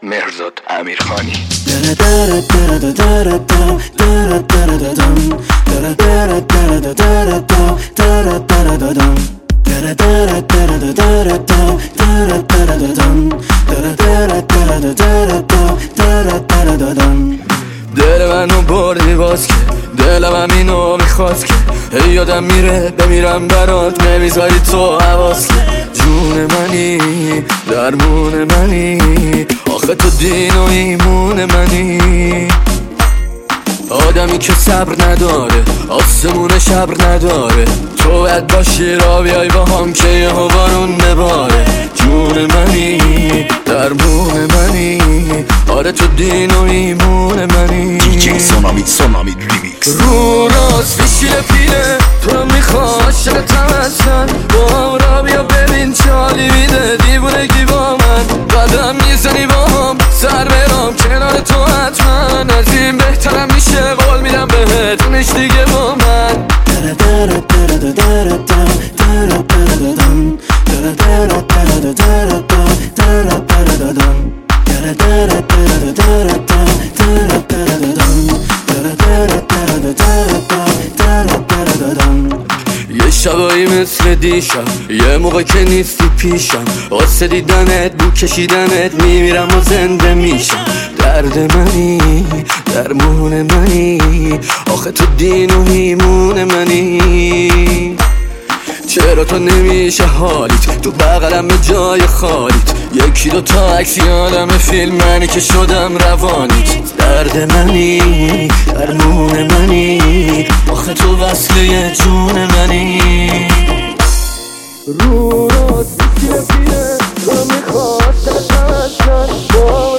مهرزاد امیرخانی. دل منو بردی باز که دلم همینو میخواست که هی یادم میره بمیرم برات نمیذاری تو حواس که جون منی درمون منی آخه تو دین و ایمون منی آدمی که صبر نداره آسمون شبر نداره تو باید باشی را بیای با هم که یه بارون بباره جون منی درمون منی آره تو دین و ایمون منی دیجی سونامی ریمیکس رو راست پیشیل پیله تو رو میخواه عاشق تمسن با هم را بیا ببین چه حالی میده دیوونگی با من قدم میزنی با هم سر برام کنار تو حتما از این بهترم میشه قول میدم بهت نش دیگه با من یه شبایی مثل دیشب یه موقع که نیستی پیشم واسه دیدنت بو کشیدنت میمیرم و زنده میشم درد منی درمون منی آخه تو دین و ایمون منی چرا تو نمیشه حالیت تو بغلم به جای خالیت یکی دو تا عکس یادم فیلم منی که شدم روانیت درد منی درمون منی آخه تو وصله جون منی رو راست پیره تو میخواست